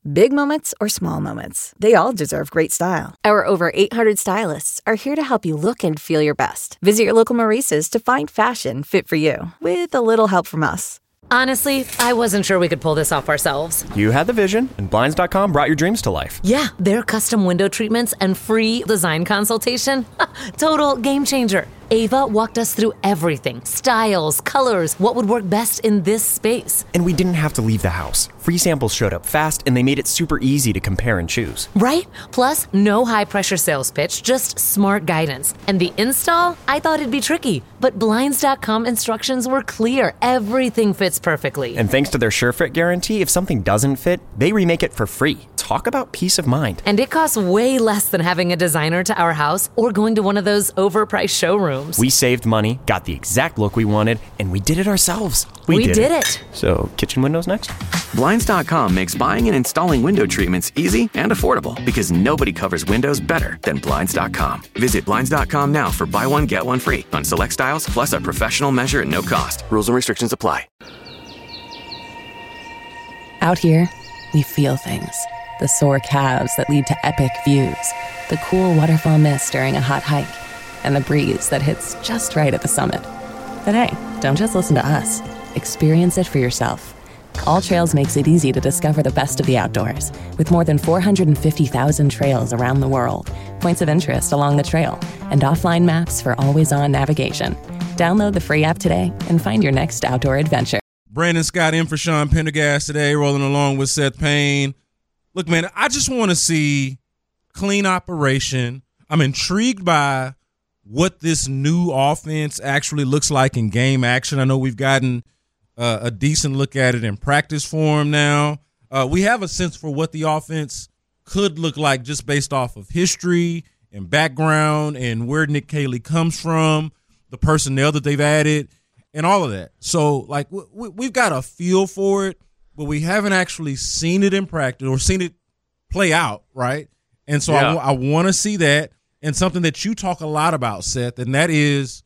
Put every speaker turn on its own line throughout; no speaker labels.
Big moments or small moments, they all deserve great style. Our over 800 stylists are here to help you look and feel your best. Visit your local Maurice's to find fashion fit for you, with a little help from us.
Honestly, I wasn't sure we could pull this off ourselves.
You had the vision, and Blinds.com brought your dreams to life.
Yeah, their custom window treatments and free design consultation. Total game changer. Ava walked us through everything. Styles, colors, what would work best in this space.
And we didn't have to leave the house. Free samples showed up fast, and they made it super easy to compare and choose.
Right? Plus, no high-pressure sales pitch, just smart guidance. And the install? I thought it'd be tricky, but Blinds.com instructions were clear. Everything fits perfectly.
And thanks to their SureFit guarantee, if something doesn't fit, they remake it for free. Talk about peace of mind.
And it costs way less than having a designer to our house or going to one of those overpriced showrooms.
We saved money, got the exact look we wanted, and we did it ourselves.
We did it.
So, kitchen windows next?
Blinds.com makes buying and installing window treatments easy and affordable because nobody covers windows better than Blinds.com. Visit Blinds.com now for buy one, get one free on select styles, plus a professional measure at no cost. Rules and restrictions apply.
Out here, we feel things. The sore calves that lead to epic views, the cool waterfall mist during a hot hike, and the breeze that hits just right at the summit. But hey, don't just listen to us. Experience it for yourself. All Trails makes it easy to discover the best of the outdoors, with more than 450,000 trails around the world, points of interest along the trail, and offline maps for always-on navigation. Download the free app today and find your next outdoor adventure.
Brandon Scott in for Sean Pendergast today, rolling along with Seth Payne. Look, man, I just want to see clean operation. I'm intrigued by what this new offense actually looks like in game action. I know we've gotten a decent look at it in practice form now. We have a sense for what the offense could look like just based off of history and background and where Nick Caley comes from, the personnel that they've added, and all of that. So, like, we've got a feel for it, but we haven't actually seen it in practice or seen it play out, right? And so I want to see that, and something that you talk a lot about, Seth, and that is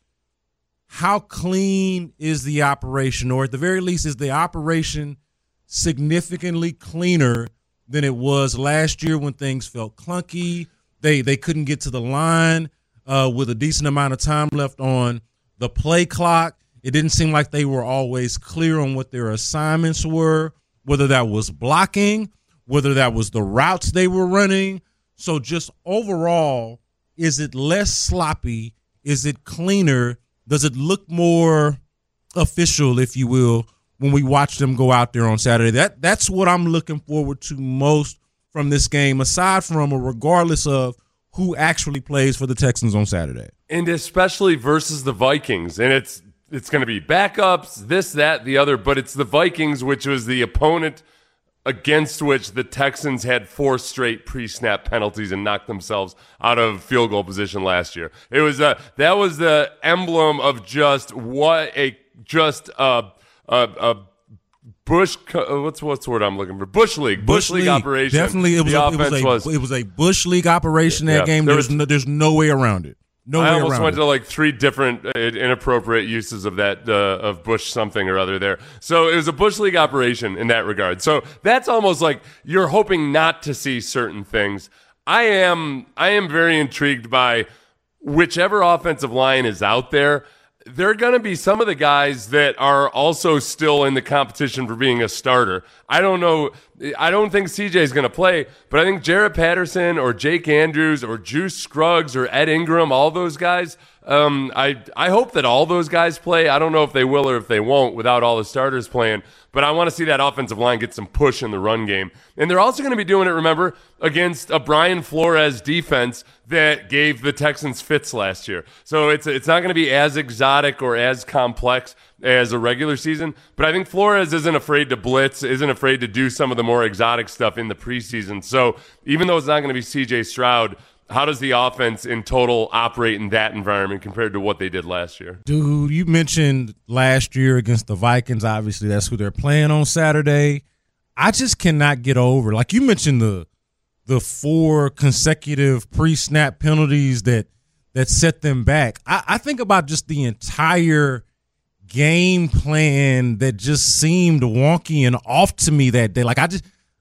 how clean is the operation, or at the very least, is the operation significantly cleaner than it was last year when things felt clunky. They couldn't get to the line with a decent amount of time left on the play clock. It didn't seem like they were always clear on what their assignments were, whether that was blocking, whether that was the routes they were running. So just overall, is it less sloppy? Is it cleaner? Does it look more official, if you will, when we watch them go out there on Saturday? That's what I'm looking forward to most from this game, aside from, or regardless of, who actually plays for the Texans on Saturday.
And especially versus the Vikings. And it's going to be backups, this, that, the other, but it's the Vikings, which was the opponent against which the Texans had 4 straight pre-snap penalties and knocked themselves out of field goal position last year. It was that was the emblem of just what a Bush, what's the word I'm looking for? Bush League operation.
Definitely, it was a Bush League operation. That game. There's no way around it. I
almost went to like 3 different inappropriate uses of that of Bush something or other there. So it was a Bush League operation in that regard. So that's almost like you're hoping not to see certain things. I am very intrigued by whichever offensive line is out there. There are going to be some of the guys that are also still in the competition for being a starter. I don't know. I don't think CJ is going to play, but I think Jaret Patterson or Jake Andrews or Juice Scruggs or Ed Ingram, all those guys, I hope that all those guys play. I don't know if they will or if they won't without all the starters playing, but I want to see that offensive line get some push in the run game. And they're also going to be doing it, remember, against a Brian Flores defense that gave the Texans fits last year. So it's not going to be as exotic or as complex as a regular season, but I think Flores isn't afraid to blitz, isn't afraid to do some of the more exotic stuff in the preseason. So even though it's not going to be CJ Stroud, how does the offense in total operate in that environment compared to what they did last year?
Dude, you mentioned last year against the Vikings. Obviously, that's who they're playing on Saturday. I just cannot get over, like you mentioned, the 4 consecutive pre-snap penalties that set them back. I think about just the entire game plan that just seemed wonky and off to me that day. Like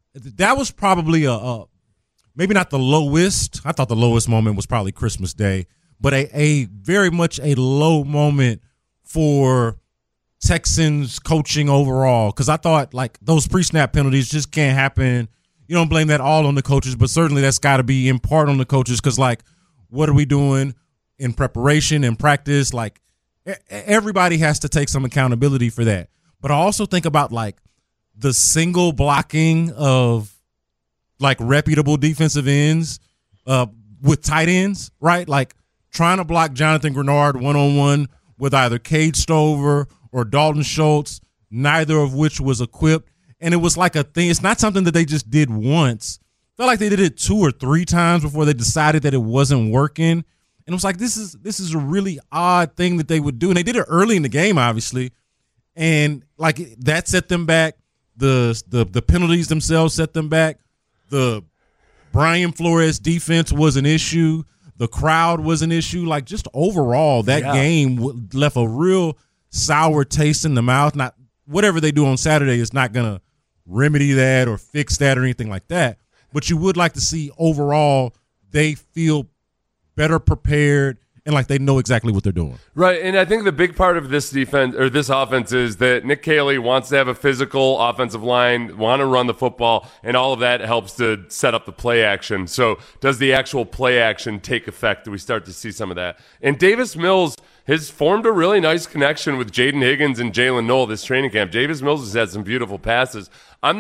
that was probably maybe not the lowest. I thought the lowest moment was probably Christmas Day, but a very much a low moment for Texans coaching overall, because I thought like those pre-snap penalties just can't happen. You don't blame that all on the coaches, but certainly that's got to be in part on the coaches, because like, what are we doing in preparation and practice? Like, everybody has to take some accountability for that. But I also think about like the single blocking of like reputable defensive ends with tight ends, right? Like trying to block Jonathan Grenard one-on-one with either Cade Stover or Dalton Schultz, neither of which was equipped. And it was like a thing. It's not something that they just did once. Felt like they did it 2 or 3 times before they decided that it wasn't working. And it was like, this is a really odd thing that they would do. And they did it early in the game, obviously. And like that set them back. The penalties themselves set them back. The Brian Flores defense was an issue. The crowd was an issue. Like, just overall, that game left a real sour taste in the mouth. Not whatever they do on Saturday is not going to remedy that or fix that or anything like that. But you would like to see overall they feel better prepared and like they know exactly what they're doing.
Right, and I think the big part of this defense or this offense is that Nick Caley wants to have a physical offensive line, want to run the football, and all of that helps to set up the play action. So does the actual play action take effect? Do we start to see some of that? And Davis Mills has formed a really nice connection with Jaden Higgins and Jalen Noel this training camp. Davis Mills has had some beautiful passes. I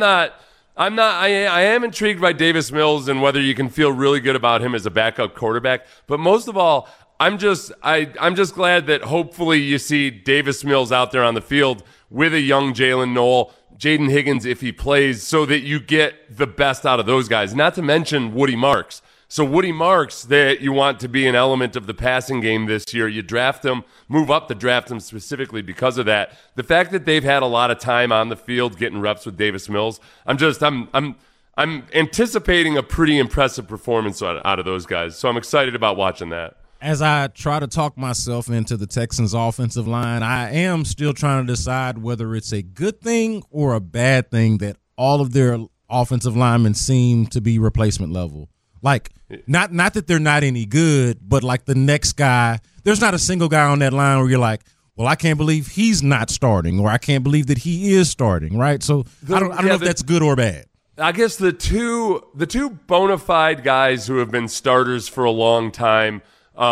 am intrigued by Davis Mills and whether you can feel really good about him as a backup quarterback. But most of all, I'm just glad that hopefully you see Davis Mills out there on the field with a young Jalen Noel, Jaden Higgins if he plays, so that you get the best out of those guys. Not to mention Woody Marks. So Woody Marks, that you want to be an element of the passing game this year. You draft him, move up to draft him specifically because of that. The fact that they've had a lot of time on the field getting reps with Davis Mills, I'm anticipating a pretty impressive performance out of those guys. So I'm excited about watching that.
As I try to talk myself into the Texans' offensive line, I am still trying to decide whether it's a good thing or a bad thing that all of their offensive linemen seem to be replacement level. Like, not that they're not any good, but like the next guy, there's not a single guy on that line where you're like, well, I can't believe he's not starting, or I can't believe that he is starting, right? So I don't know if that's good or bad.
I guess the two bona fide guys who have been starters for a long time,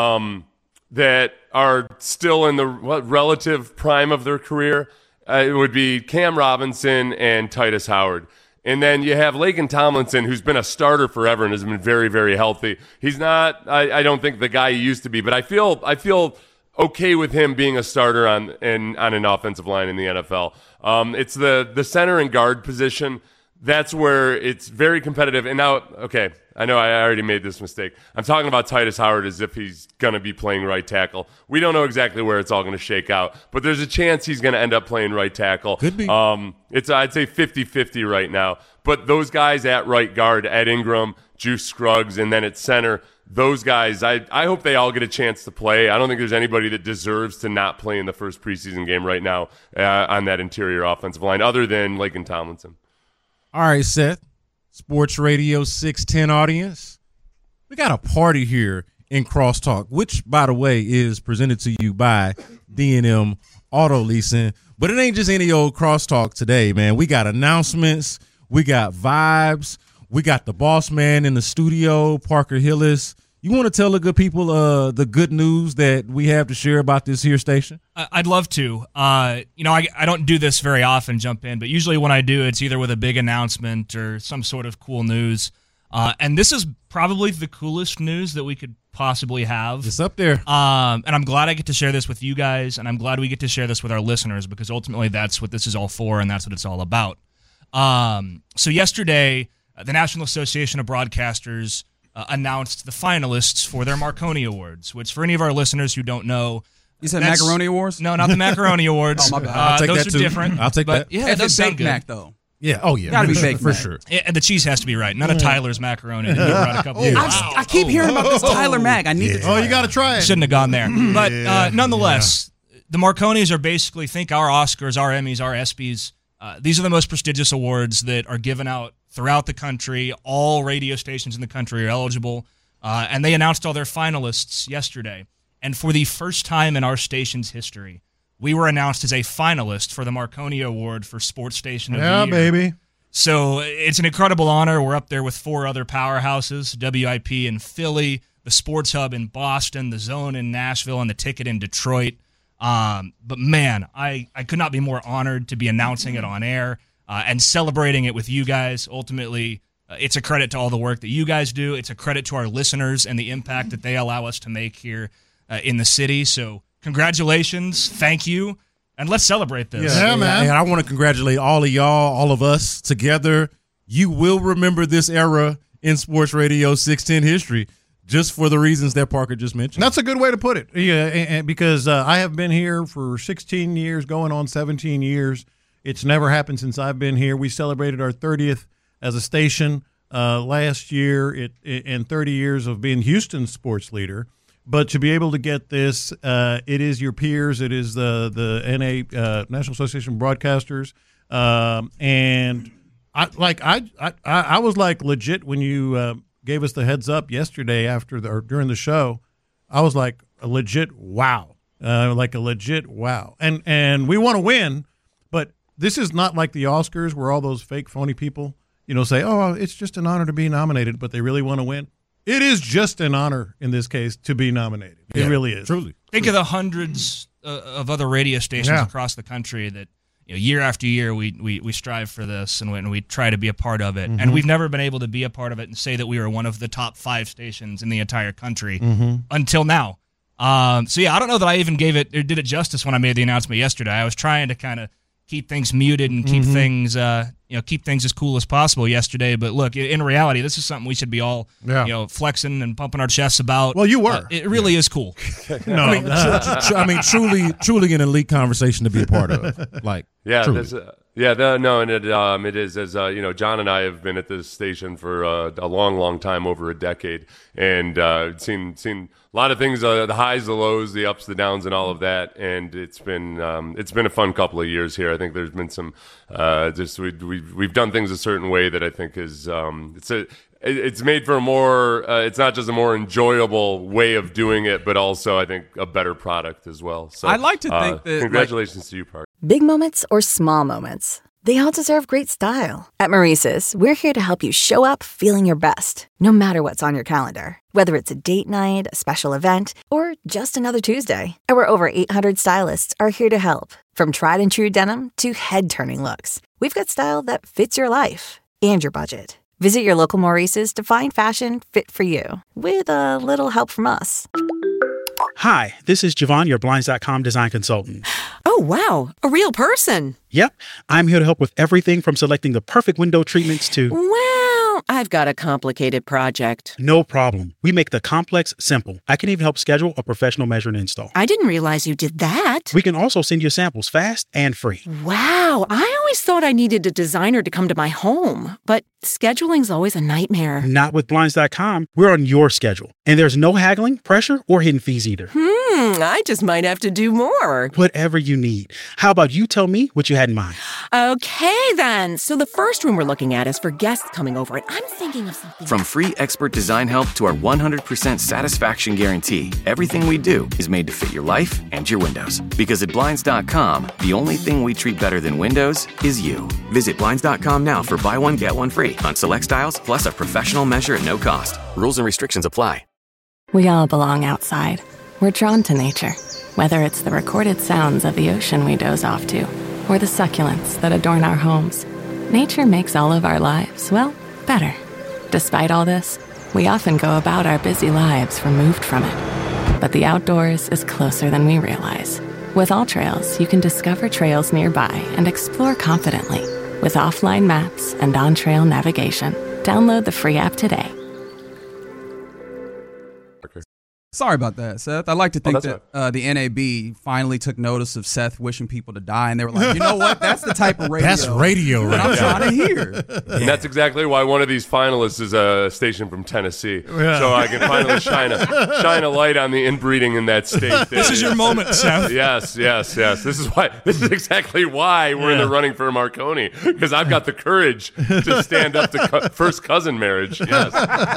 that are still in the relative prime of their career, it would be Cam Robinson and Titus Howard. And then you have Laken Tomlinson, who's been a starter forever and has been very, very healthy. He's not, I don't think, the guy he used to be, but I feel okay with him being a starter on an offensive line in the NFL. It's the center and guard position. That's where it's very competitive. And now, okay, I know I already made this mistake. I'm talking about Titus Howard as if he's going to be playing right tackle. We don't know exactly where it's all going to shake out, but there's a chance he's going to end up playing right tackle.
Could be.
I'd say 50-50 right now. But those guys at right guard, Ed Ingram, Juice Scruggs, and then at center, those guys, I hope they all get a chance to play. I don't think there's anybody that deserves to not play in the first preseason game right now on that interior offensive line other than Laken Tomlinson.
All right, Seth, Sports Radio 610 audience. We got a party here in Crosstalk, which, by the way, is presented to you by D&M Auto Leasing. But it ain't just any old Crosstalk today, man. We got announcements. We got vibes. We got the boss man in the studio, Parker Hillis. You want to tell the good people the good news that we have to share about this here station?
I'd love to. I don't do this very often, jump in, but usually when I do, it's either with a big announcement or some sort of cool news. And this is probably the coolest news that we could possibly have.
It's up there.
And I'm glad I get to share this with you guys, and I'm glad we get to share this with our listeners, because ultimately that's what this is all for, and that's what it's all about. So yesterday, the National Association of Broadcasters announced the finalists for their Marconi Awards, which for any of our listeners who don't know,
you said Macaroni Awards?
No, not the Macaroni Awards.
Oh, my bad.
I'll take
those
that
are
too.
different.
I'll take that.
Yeah, it does sound
Baked
good.
Mac, though.
Yeah. Oh, yeah.
Gotta be baked
for
Mac.
sure.
And the cheese has to be right. None of Tyler's macaroni that you brought a couple years.
I keep hearing about this Tyler Mac. I need to try.
Oh, you got to try it.
Shouldn't have gone there. But nonetheless, the Marconis are basically, think our Oscars, our Emmys, our ESPYs. These are the most prestigious awards that are given out throughout the country. All radio stations in the country are eligible. And they announced all their finalists yesterday. And for the first time in our station's history, we were announced as a finalist for the Marconi Award for Sports Station of the Year.
Yeah, baby.
So it's an incredible honor. We're up there with 4 other powerhouses, WIP in Philly, the Sports Hub in Boston, the Zone in Nashville, and the Ticket in Detroit. But man, I could not be more honored to be announcing it on air and celebrating it with you guys. Ultimately, it's a credit to all the work that you guys do. It's a credit to our listeners and the impact that they allow us to make here in the city. So congratulations, thank you, and let's celebrate this.
Yeah, man.
And I want to congratulate all of y'all, all of us together. You will remember this era in sports radio 610 history just for the reasons that Parker just mentioned.
That's a good way to put it. Yeah, and because I have been here for 16 years, going on 17 years. It's never happened since I've been here. We celebrated our 30th as a station last year in 30 years of being Houston's sports leader. But to be able to get this, it is your peers. It is the NA National Association of Broadcasters, and I was like legit when you gave us the heads up yesterday or during the show. I was like a legit wow, and we want to win, but this is not like the Oscars where all those fake phony people say, oh, it's just an honor to be nominated, but they really want to win. It is just an honor in this case to be nominated. It really is.
Truly.
Think of the hundreds of other radio stations across the country that year after year we strive for this and we try to be a part of it. Mm-hmm. And we've never been able to be a part of it and say that we were one of the top 5 stations in the entire country until now. So yeah, I don't know that I even did it justice when I made the announcement yesterday. I was trying to kind of keep things muted and keep things keep things as cool as possible yesterday. But look, in reality, this is something we should be all flexing and pumping our chests about.
Well, you were.
It really is cool.
No, I mean, truly an elite conversation to be a part of. Like, truly.
It is, as John and I have been at this station for a long time, over a decade, and seen a lot of things, the highs, the lows, the ups, the downs, and all of that. And it's been a fun couple of years here. I think there's been some we've done things a certain way that I think is it's made for a more it's not just a more enjoyable way of doing it, but also I think a better product as well. So
I'd like to think that
congratulations to you, Parker.
Big moments or small moments, they all deserve great style. At Maurice's, we're here to help you show up feeling your best, no matter what's on your calendar. Whether it's a date night, a special event, or just another Tuesday, our over 800 stylists are here to help. From tried and true denim to head-turning looks, we've got style that fits your life and your budget. Visit your local Maurice's to find fashion fit for you, with a little help from us.
Hi, this is Javon, your Blinds.com design consultant.
Oh, wow. A real person.
Yep. I'm here to help with everything from selecting the perfect window treatments to...
Well, I've got a complicated project.
No problem. We make the complex simple. I can even help schedule a professional measure and install.
I didn't realize you did that.
We can also send you samples fast and free.
Wow. I always thought I needed a designer to come to my home, but scheduling's always a nightmare.
Not with Blinds.com. We're on your schedule. And there's no haggling, pressure, or hidden fees either.
I just might have to do more.
Whatever you need. How about you tell me what you had in mind?
Okay, then. So the first room we're looking at is for guests coming over, and I'm thinking of something.
From free expert design help to our 100% satisfaction guarantee, everything we do is made to fit your life and your windows. Because at Blinds.com, the only thing we treat better than windows is you. Visit Blinds.com now for buy one, get one free on select styles, plus a professional measure at no cost. Rules and restrictions apply.
We all belong outside. We're drawn to nature, whether it's the recorded sounds of the ocean we doze off to, or the succulents that adorn our homes. Nature makes all of our lives, well, better. Despite all this, we often go about our busy lives removed from it. But the outdoors is closer than we realize. With AllTrails, you can discover trails nearby and explore confidently. With offline maps and on-trail navigation, download the free app today.
Sorry about that, Seth. I like to think
that's
that the NAB finally took notice of Seth wishing people to die, and they were like, you know what? That's the type of radio.
That's radio, right?
I'm trying to hear.
And that's exactly why one of these finalists is a station from Tennessee.
Yeah.
So I can finally shine a light on the inbreeding in that state.
This is your moment, Seth.
Yes. This is exactly why we're in the running for Marconi, because I've got the courage to stand up to first cousin marriage. Yes.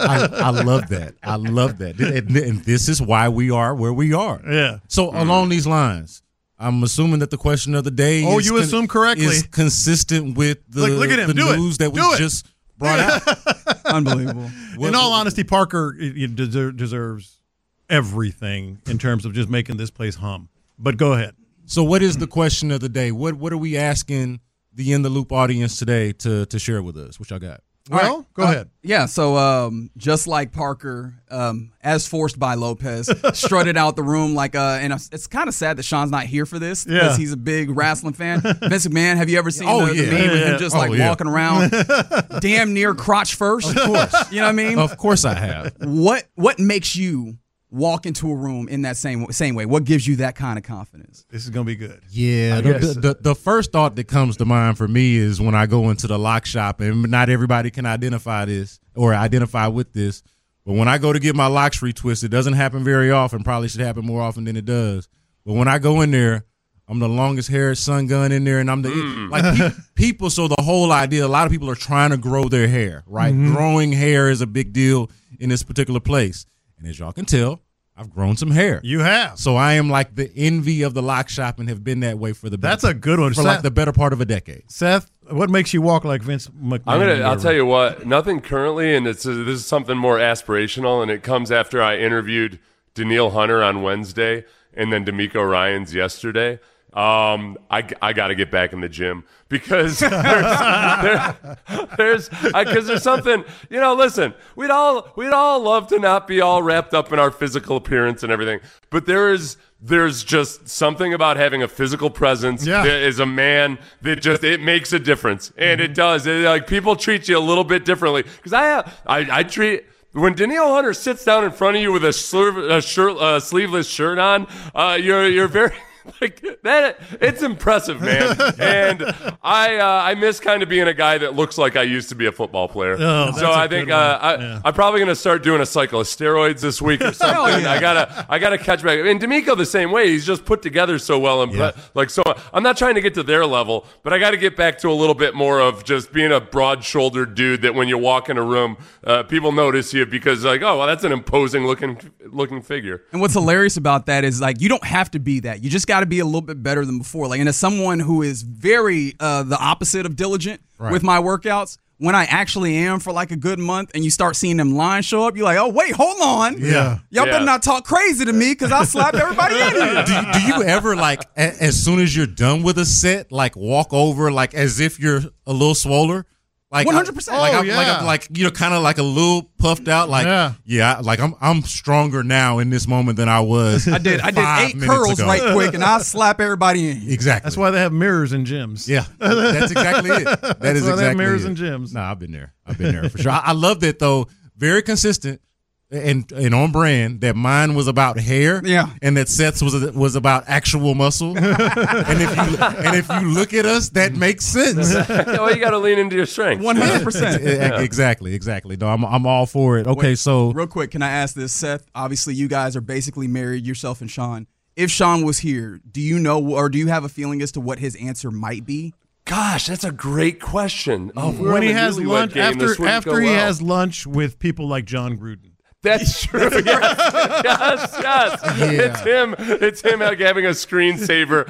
I love that. I love that. And this is why we are where we are.
Yeah.
So along these lines, I'm assuming that the question of the day
you assume correctly.
is consistent with the,
Look at him.
the
Do
news
it.
that we
Do it.
just brought out.
Unbelievable.
In all honesty, Parker deserves everything in terms of just making this place hum. But go ahead.
So what is the question of the day? What are we asking the In the Loop audience today to share with us? What y'all got?
Well, go ahead.
Yeah, so just like Parker, as forced by Lopez, strutted out the room like, and it's kind of sad that Sean's not here for this because he's a big wrestling fan. Vince McMahon, have you ever seen the meme of him just walking around damn near crotch first?
Of course.
You know what I mean?
Of course I have.
What makes you walk into a room in that same way? What gives you that kind of confidence?
This is going to be good.
Yeah, the first thought that comes to mind for me is when I go into the lock shop, and not everybody can identify this or identify with this, but when I go to get my locks retwisted, it doesn't happen very often, probably should happen more often than it does. But when I go in there, I'm the longest haired son gun in there, and I'm the people. So the whole idea, a lot of people are trying to grow their hair, right? Mm-hmm. Growing hair is a big deal in this particular place. And as y'all can tell, I've grown some hair.
You have.
So I am like the envy of the lock shop and have been that way for the
That's a good one.
for like the better part of a decade.
Seth, what makes you walk like Vince McMahon?
I'll tell you what, nothing currently, and this is something more aspirational, and it comes after I interviewed Danielle Hunter on Wednesday and then D'Amico Ryans yesterday. I got to get back in the gym because there's something, listen, we'd all love to not be all wrapped up in our physical appearance and everything, but there's just something about having a physical presence as a man that it makes a difference. And it does. People treat you a little bit differently because I treat. When Danielle Hunter sits down in front of you with a sleeveless shirt on, you're very like that. It's impressive, man. And I miss kind of being a guy that looks like I used to be a football player.
Oh,
so I think I'm probably gonna start doing a cycle of steroids this week or something. I gotta catch back. And D'Amico the same way. He's just put together so well. And so I'm not trying to get to their level, but I got to get back to a little bit more of just being a broad-shouldered dude that when you walk in a room, people notice you because that's an imposing looking figure.
And what's hilarious about that is you don't have to be that. You just got to be a little bit better than before. And as someone who is very the opposite of diligent with my workouts, when I actually am for a good month and you start seeing them lines show up, you're like, oh, wait, hold on.
Yeah.
Y'all better not talk crazy to me because I'll slap everybody in here.
Do you ever, as soon as you're done with a set, walk over as if you're a little swoller?
100%.
Kind of a little puffed out. I'm stronger now in this moment than I was.
I did 8 curls
ago.
right quick, and I'll slap everybody in.
Exactly.
That's why they have mirrors in gyms.
Yeah, that's exactly it. That is
why they have
exactly
mirrors
it.
in gyms.
No, I've been there for sure. I love that though. Very consistent. And on brand that mine was about hair, and that Seth's was about actual muscle. and if you look at us, that makes sense.
Well, you got to lean into your strength.
100%.
Exactly. No, I'm all for it. Okay, so
real quick, can I ask this, Seth? Obviously, you guys are basically married, yourself and Sean. If Sean was here, do you know or do you have a feeling as to what his answer might be?
Gosh, that's a great question.
When he has lunch after he has lunch with people like John Gruden.
That's true. Yes. Yeah. It's him having a screensaver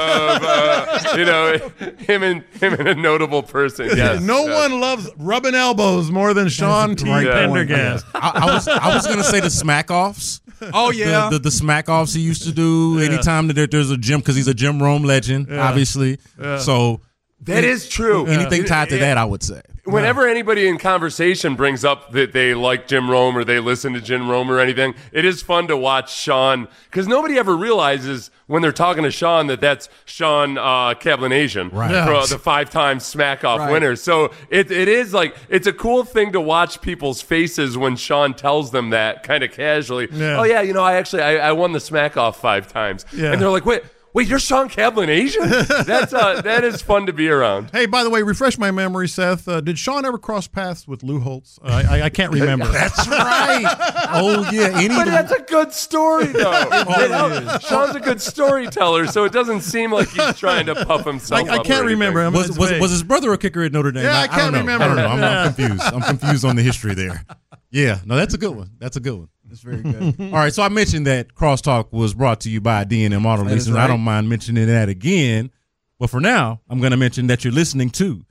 of him and a notable person. Yes.
No one loves rubbing elbows more than Sean T. Pendergast.
I was gonna say the smack offs.
Oh yeah,
the smack offs he used to do anytime that there's a gym because he's a Jim Rome legend, obviously. Yeah. So
That is true.
Anything tied to that, I would say.
Whenever anybody in conversation brings up that they like Jim Rome or they listen to Jim Rome or anything, it is fun to watch Sean, because nobody ever realizes when they're talking to Sean that that's Sean Cablinasian, for the 5-time Smack Off winner. So it is like, it's a cool thing to watch people's faces when Sean tells them that kind of casually. Yeah. Oh, yeah, I won the Smack Off 5 times. Yeah. And they're like, Wait, you're Sean Cablinasian? That is fun to be around.
Hey, by the way, refresh my memory, Seth. Did Sean ever cross paths with Lou Holtz? I can't remember.
That's right. Oh, yeah.
But that's a good story, though. Sean's a good storyteller, so it doesn't seem like he's trying to puff himself up.
I can't remember.
Was his brother a kicker at Notre Dame?
Yeah, I can't remember.
I don't know. I'm confused. I'm confused on the history there. Yeah, no, that's a good one. That's very good. All right, so I mentioned that Crosstalk was brought to you by D&M Auto Leasing. Right. I don't mind mentioning that again. But for now, I'm going to mention that you're listening to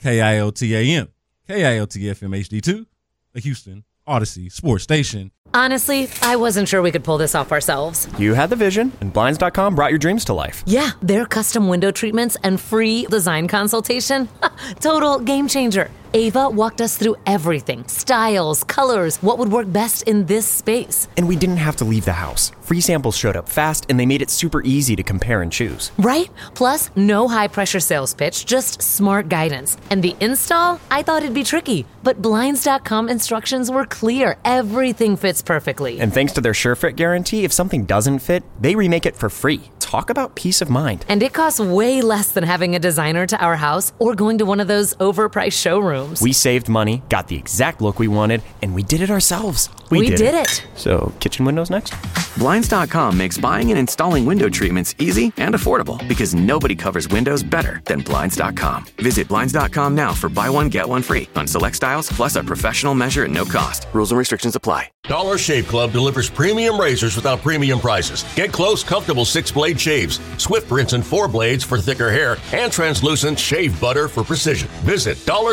KIOT-AM, KIOT-FM HD2, the Houston Odyssey Sports Station.
Honestly, I wasn't sure we could pull this off ourselves.
You had the vision, and Blinds.com brought your dreams to life.
Yeah, their custom window treatments and free design consultation. Total game changer. Ava walked us through everything. Styles, colors, what would work best in this space.
And we didn't have to leave the house. Free samples showed up fast, and they made it super easy to compare and choose.
Right? Plus, no high-pressure sales pitch, just smart guidance. And the install? I thought it'd be tricky, but Blinds.com instructions were clear. Everything fits perfectly.
And thanks to their SureFit guarantee, if something doesn't fit, they remake it for free. Talk about peace of mind.
And it costs way less than having a designer to our house or going to one of those overpriced showrooms.
We saved money, got the exact look we wanted, and we did it ourselves.
We did it.
So, kitchen windows next?
Blinds.com makes buying and installing window treatments easy and affordable because nobody covers windows better than Blinds.com. Visit Blinds.com now for buy one, get one free on select styles, plus a professional measure at no cost. Rules and restrictions apply.
Dollar Shave Club delivers premium razors without premium prices. Get close, comfortable 6-blade shaves, Swift rinse and 4 blades for thicker hair, and translucent shave butter for precision. Visit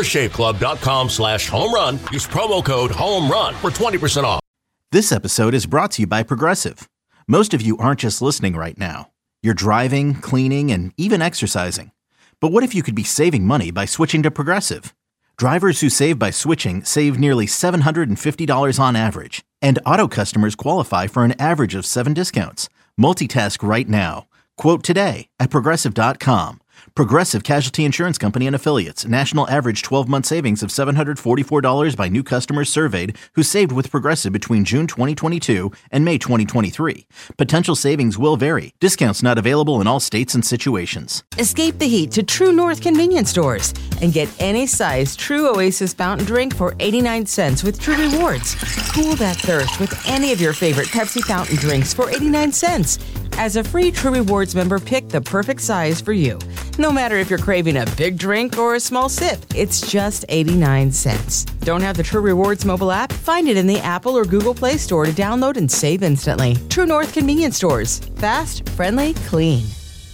dollarshaveclub.com/home run. Use promo code HOMERUN for 20% off.
This episode is brought to you by Progressive. Most of you aren't just listening right now. You're driving, cleaning, and even exercising. But what if you could be saving money by switching to Progressive? Drivers who save by switching save nearly $750 on average. And auto customers qualify for an average of 7 discounts. Multitask right now. Quote today at Progressive.com. Progressive Casualty Insurance Company and Affiliates. National average 12-month savings of $744 by new customers surveyed who saved with Progressive between June 2022 and May 2023. Potential savings will vary. Discounts not available in all states and situations.
Escape the heat to True North convenience stores and get any size True Oasis fountain drink for 89 cents with True Rewards. Cool that thirst with any of your favorite Pepsi fountain drinks for 89 cents. As a free True Rewards member, pick the perfect size for you. No matter if you're craving a big drink or a small sip, it's just 89 cents. Don't have the True Rewards mobile app? Find it in the Apple or Google Play Store to download and save instantly. True North convenience stores. Fast, friendly, clean.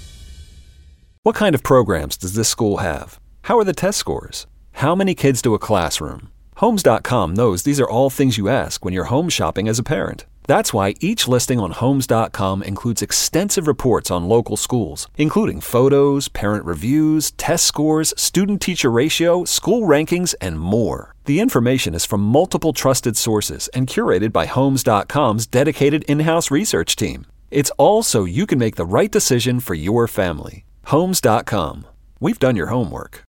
What kind of programs does this school have? How are the test scores? How many kids do a classroom? Homes.com knows these are all things you ask when you're home shopping as a parent. That's why each listing on Homes.com includes extensive reports on local schools, including photos, parent reviews, test scores, student-teacher ratio, school rankings, and more. The information is from multiple trusted sources and curated by Homes.com's dedicated in-house research team. It's all so you can make the right decision for your family. Homes.com. We've done your homework.